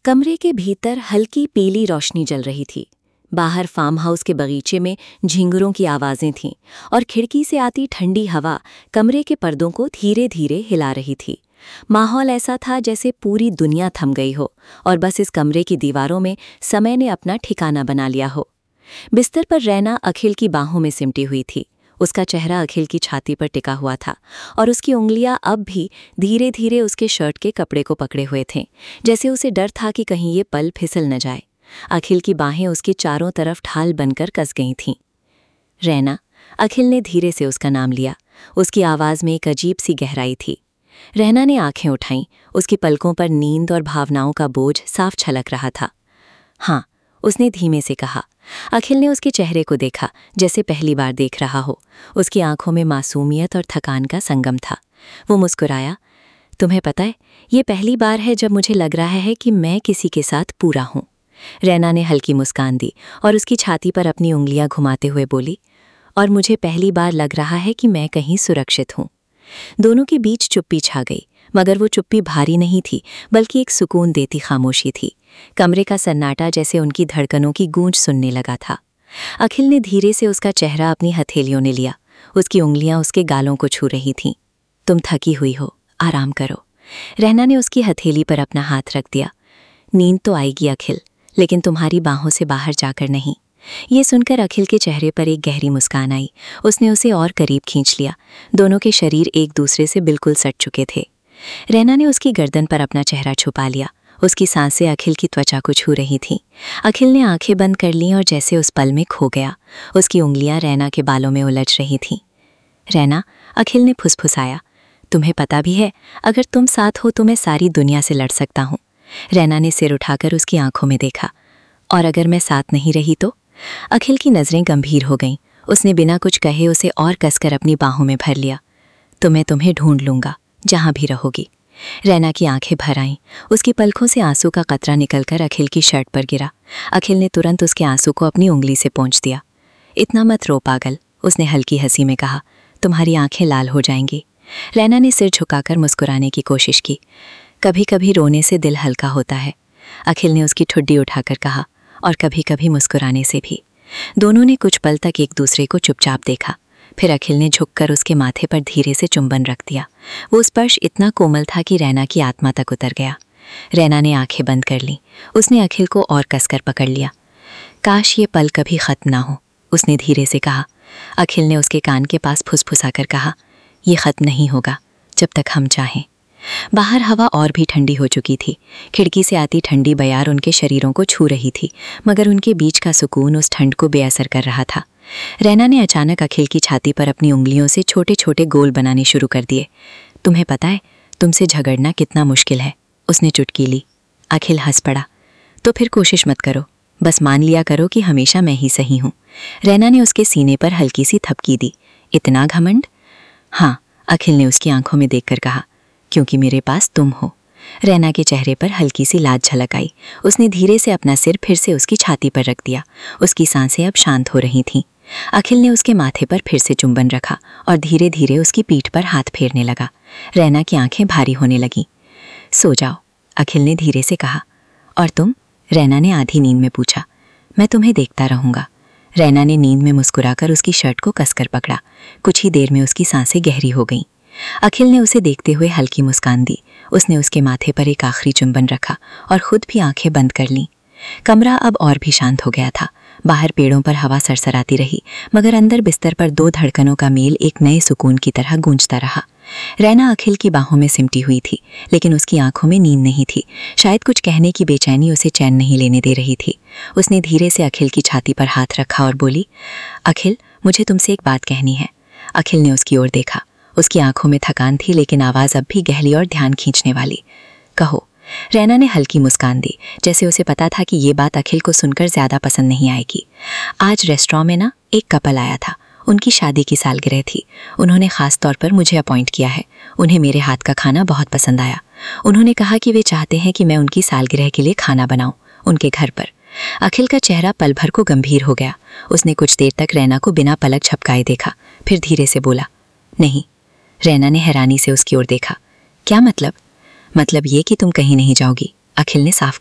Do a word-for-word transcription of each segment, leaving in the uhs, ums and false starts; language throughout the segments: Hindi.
कमरे के भीतर हल्की पीली रोशनी जल रही थी। बाहर फार्म हाउस के बगीचे में झिंगुरों की आवाजें थीं और खिड़की से आती ठंडी हवा कमरे के पर्दों को धीरे धीरे हिला रही थी। माहौल ऐसा था जैसे पूरी दुनिया थम गई हो और बस इस कमरे की दीवारों में समय ने अपना ठिकाना बना लिया हो। बिस्तर पर रैना अखिल की बाहों में सिमटी हुई थी। उसका चेहरा अखिल की छाती पर टिका हुआ था और उसकी उंगलियां अब भी धीरे धीरे उसके शर्ट के कपड़े को पकड़े हुए थे, जैसे उसे डर था कि कहीं ये पल फिसल न जाए। अखिल की बाहें उसके चारों तरफ ढाल बनकर कस गई थीं। रैना, अखिल ने धीरे से उसका नाम लिया। उसकी आवाज़ में एक अजीब सी गहराई थी। रैना ने आंखें उठाईं। उसकी पलकों पर नींद और भावनाओं का बोझ साफ छलक रहा था। हाँ, उसने धीमे से कहा। अखिल ने उसके चेहरे को देखा, जैसे पहली बार देख रहा हो। उसकी आंखों में मासूमियत और थकान का संगम था। वो मुस्कुराया। तुम्हें पता है, ये पहली बार है जब मुझे लग रहा है कि मैं किसी के साथ पूरा हूँ। रैना ने हल्की मुस्कान दी और उसकी छाती पर अपनी उंगलियां घुमाते हुए बोली, और मुझे पहली बार लग रहा है कि मैं कहीं सुरक्षित हूँ। दोनों के बीच चुप्पी छा गई, मगर वो चुप्पी भारी नहीं थी, बल्कि एक सुकून देती खामोशी थी। कमरे का सन्नाटा जैसे उनकी धड़कनों की गूंज सुनने लगा था। अखिल ने धीरे से उसका चेहरा अपनी हथेलियों ने लिया। उसकी उंगलियां उसके गालों को छू रही थीं। तुम थकी हुई हो, आराम करो। रैना ने उसकी हथेली पर अपना हाथ रख दिया। नींद तो आएगी अखिल, लेकिन तुम्हारी बाहों से बाहर जाकर नहीं। ये सुनकर अखिल के चेहरे पर एक गहरी मुस्कान आई। उसने उसे और करीब खींच लिया। दोनों के शरीर एक दूसरे से बिल्कुल सट चुके थे। रैना ने उसकी गर्दन पर अपना चेहरा छुपा लिया। उसकी सांसें अखिल की त्वचा को छू रही थीं। अखिल ने आंखें बंद कर लीं और जैसे उस पल में खो गया। उसकी उंगलियां रैना के बालों में उलझ रही थीं। रैना, अखिल ने फुसफुसाया, तुम्हें पता भी है, अगर तुम साथ हो तो मैं सारी दुनिया से लड़ सकता हूँ। रैना ने सिर उठाकर उसकी आंखों में देखा। और अगर मैं साथ नहीं रही तो? अखिल की नज़रें गंभीर हो गईं। उसने बिना कुछ कहे उसे और कसकर अपनी बाहों में भर लिया। तो मैं तुम्हें ढूंढ लूंगा, जहां भी रहोगी। रैना की आंखें भर आईं। उसकी पलकों से आंसू का कतरा निकलकर अखिल की शर्ट पर गिरा। अखिल ने तुरंत उसके आंसू को अपनी उंगली से पोंछ दिया। इतना मत रो पागल, उसने हल्की हंसी में कहा, तुम्हारी आंखें लाल हो जाएंगी। रैना ने सिर झुकाकर मुस्कुराने की कोशिश की। कभी कभी रोने से दिल हल्का होता है, अखिल ने उसकी ठुड्डी उठाकर कहा, और कभी कभी मुस्कुराने से भी। दोनों ने कुछ पल तक एक दूसरे को चुपचाप देखा। फिर अखिल ने झुककर उसके माथे पर धीरे से चुंबन रख दिया। वो स्पर्श इतना कोमल था कि रैना की आत्मा तक उतर गया। रैना ने आंखें बंद कर लीं। उसने अखिल को और कसकर पकड़ लिया। काश ये पल कभी खत्म ना हो, उसने धीरे से कहा। अखिल ने उसके कान के पास फुसफुसाकर कहा, ये खत्म नहीं होगा जब तक हम चाहें। बाहर हवा और भी ठंडी हो चुकी थी। खिड़की से आती ठंडी बयार उनके शरीरों को छू रही थी, मगर उनके बीच का सुकून उस ठंड को बेअसर कर रहा था। रैना ने अचानक अखिल की छाती पर अपनी उंगलियों से छोटे छोटे गोल बनाने शुरू कर दिए। तुम्हें पता है, तुमसे झगड़ना कितना मुश्किल है, उसने चुटकी ली। अखिल हंस पड़ा। तो फिर कोशिश मत करो, बस मान लिया करो कि हमेशा मैं ही सही हूँ। रैना ने उसके सीने पर हल्की सी थपकी दी। इतना घमंड? हाँ, अखिल ने उसकी आंखों में देखकर कहा, क्योंकि मेरे पास तुम हो। रैना के चेहरे पर हल्की सी लाज झलक आई। उसने धीरे से अपना सिर फिर से उसकी छाती पर रख दिया। उसकी सांसें अब शांत हो रही थीं। अखिल ने उसके माथे पर फिर से चुंबन रखा और धीरे धीरे उसकी पीठ पर हाथ फेरने लगा। रैना की आंखें भारी होने लगीं। सो जाओ, अखिल ने धीरे से कहा। और तुम? रैना ने आधी नींद में पूछा। मैं तुम्हें देखता रहूंगा। रैना ने नींद में मुस्कुराकर उसकी शर्ट को कसकर पकड़ा। कुछ ही देर में उसकी सांसें गहरी हो गईं। अखिल ने उसे देखते हुए हल्की मुस्कान दी। उसने उसके माथे पर एक आखिरी चुंबन रखा और खुद भी आंखें बंद कर लीं। कमरा अब और भी शांत हो गया था। बाहर पेड़ों पर हवा सरसराती रही, मगर अंदर बिस्तर पर दो धड़कनों का मेल एक नए सुकून की तरह गूंजता रहा। रैना अखिल की बाहों में सिमटी हुई थी, लेकिन उसकी आंखों में नींद नहीं थी। शायद कुछ कहने की बेचैनी उसे चैन नहीं लेने दे रही थी। उसने धीरे से अखिल की छाती पर हाथ रखा और बोली, अखिल, मुझे तुमसे एक बात कहनी है। अखिल ने उसकी ओर देखा। उसकी आंखों में थकान थी, लेकिन आवाज़ अब भी गहरी और ध्यान खींचने वाली। कहो। रैना ने हल्की मुस्कान दी, जैसे उसे पता था कि ये बात अखिल को सुनकर ज़्यादा पसंद नहीं आएगी। आज रेस्टोरेंट में ना एक कपल आया था। उनकी शादी की सालगिरह थी। उन्होंने ख़ास तौर पर मुझे अपॉइंट किया है। उन्हें मेरे हाथ का खाना बहुत पसंद आया। उन्होंने कहा कि वे चाहते हैं कि मैं उनकी सालगिरह के लिए खाना बनाऊं, उनके घर पर। अखिल का चेहरा पल भर को गंभीर हो गया। उसने कुछ देर तक रैना को बिना पलक झपकाए देखा, फिर धीरे से बोला, नहीं। रैना ने हैरानी से उसकी ओर देखा। क्या मतलब? मतलब ये कि तुम कहीं नहीं जाओगी, अखिल ने साफ कहा।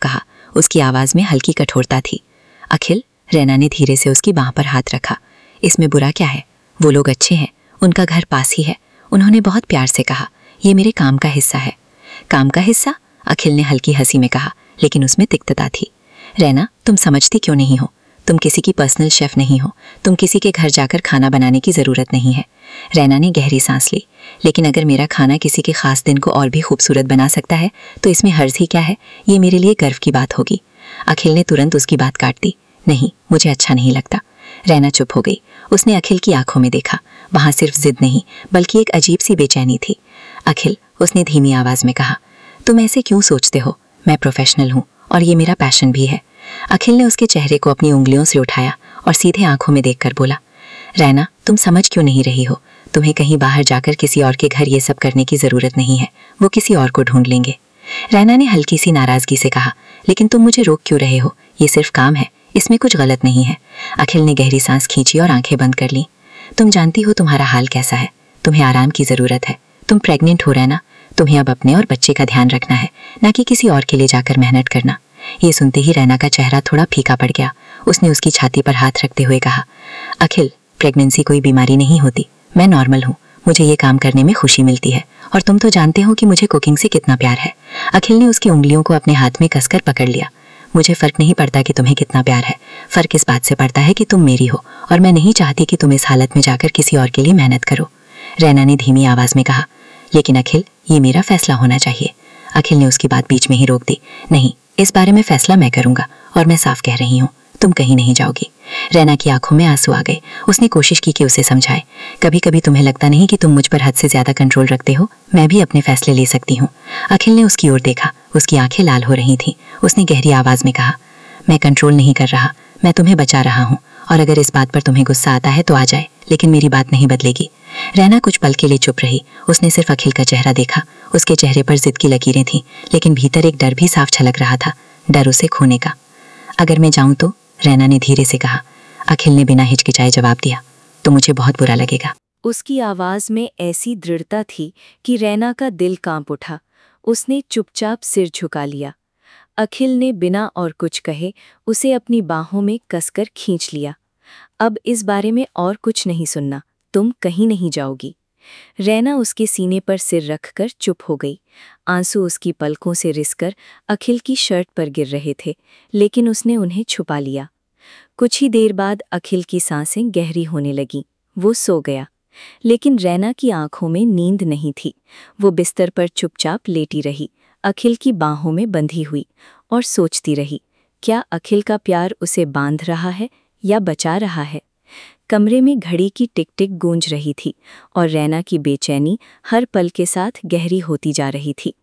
उसकी आवाज़ में हल्की कठोरता थी। अखिल, रैना ने धीरे से उसकी बाह पर हाथ रखा। इसमें बुरा क्या है? वो लोग अच्छे हैं, उनका घर पास ही है। उन्होंने बहुत प्यार से कहा, ये मेरे काम का हिस्सा है। काम का हिस्सा? अखिल ने हल्की हंसी में कहा, लेकिन उसमें तिक्तता थी। रैना, तुम समझती क्यों नहीं हो? तुम किसी की पर्सनल शेफ नहीं हो। तुम किसी के घर जाकर खाना बनाने की ज़रूरत नहीं है। रैना ने गहरी सांस ली। लेकिन अगर मेरा खाना किसी के खास दिन को और भी खूबसूरत बना सकता है तो इसमें हर्ज ही क्या है? ये मेरे लिए गर्व की बात होगी। अखिल ने तुरंत उसकी बात काट दी। नहीं, मुझे अच्छा नहीं लगता। रैना चुप हो गई। उसने अखिल की आंखों में देखा। वहाँ सिर्फ जिद नहीं बल्कि एक अजीब सी बेचैनी थी। अखिल, उसने धीमी आवाज़ में कहा, तुम ऐसे क्यों सोचते हो? मैं प्रोफेशनल हूँ और ये मेरा पैशन भी है। अखिल ने उसके चेहरे को अपनी उंगलियों से उठाया और सीधे आंखों में देखकर बोला, रैना, तुम समझ क्यों नहीं रही हो? तुम्हें कहीं बाहर जाकर किसी और के घर ये सब करने की ज़रूरत नहीं है। वो किसी और को ढूंढ लेंगे। रैना ने हल्की सी नाराज़गी से कहा, लेकिन तुम मुझे रोक क्यों रहे हो? ये सिर्फ काम है, इसमें कुछ गलत नहीं है। अखिल ने गहरी सांस खींची और आंखें बंद कर ली। तुम जानती हो तुम्हारा हाल कैसा है। तुम्हें आराम की ज़रूरत है। तुम प्रेग्नेंट हो रैना। तुम्हें अब अपने और बच्चे का ध्यान रखना है, ना कि किसी और के लिए जाकर मेहनत करना। ये सुनते ही रैना का चेहरा थोड़ा फीका पड़ गया। उसने उसकी छाती पर हाथ रखते हुए कहा, अखिल, प्रेगनेंसी कोई बीमारी नहीं होती। मैं नॉर्मल हूँ। मुझे ये काम करने में खुशी मिलती है और तुम तो जानते हो कि मुझे कुकिंग से कितना प्यार है। अखिल ने उसकी उंगलियों को अपने हाथ में कसकर पकड़ लिया। मुझे फ़र्क नहीं पड़ता कि तुम्हें कितना प्यार है। फ़र्क इस बात से पड़ता है कि तुम मेरी हो और मैं नहीं चाहती कि तुम इस हालत में जाकर किसी और के लिए मेहनत करो। रैना ने धीमी आवाज़ में कहा, लेकिन अखिल, ये मेरा फैसला होना चाहिए। अखिल ने उसकी बात बीच में ही रोक दी। नहीं, इस बारे में फैसला मैं करूँगा और मैं साफ कह रही हूँ, तुम कहीं नहीं जाओगी। रैना की आंखों में आंसू आ गए। उसने कोशिश की कि उसे समझाए, कभी कभी तुम्हें लगता नहीं कि तुम मुझ पर हद से ज्यादा कंट्रोल रखते हो? मैं भी अपने फैसले ले सकती हूँ। अखिल ने उसकी ओर देखा। उसकी आंखें लाल हो रही थीं। उसने गहरी आवाज़ में कहा, मैं कंट्रोल नहीं कर रहा, मैं तुम्हें बचा रहा हूँ। और अगर इस बात पर तुम्हें गुस्सा आता है तो आ जाए, लेकिन मेरी बात नहीं बदलेगी। रैना कुछ पल के लिए चुप रही। उसने सिर्फ अखिल का चेहरा देखा। उसके चेहरे पर जिद की लकीरें थीं, लेकिन भीतर एक डर भी साफ छलक रहा था, डर उसे खोने का। अगर मैं जाऊं तो? रैना ने धीरे से कहा। अखिल ने बिना हिचकिचाए जवाब दिया, तो मुझे बहुत बुरा लगेगा। उसकी आवाज़ में ऐसी दृढ़ता थी कि रैना का दिल कांप उठा। उसने चुपचाप सिर झुका लिया। अखिल ने बिना और कुछ कहे उसे अपनी बाहों में कसकर खींच लिया। अब इस बारे में और कुछ नहीं सुनना, तुम कहीं नहीं जाओगी। रैना उसके सीने पर सिर रखकर चुप हो गई। आंसू उसकी पलकों से रिसकर अखिल की शर्ट पर गिर रहे थे, लेकिन उसने उन्हें छुपा लिया। कुछ ही देर बाद अखिल की सांसें गहरी होने लगीं। वो सो गया, लेकिन रैना की आंखों में नींद नहीं थी। वो बिस्तर पर चुपचाप लेटी रही, अखिल की बाहों में बंधी हुई, और सोचती रही, क्या अखिल का प्यार उसे बांध रहा है या बचा रहा है? कमरे में घड़ी की टिक टिक गूंज रही थी और रैना की बेचैनी हर पल के साथ गहरी होती जा रही थी।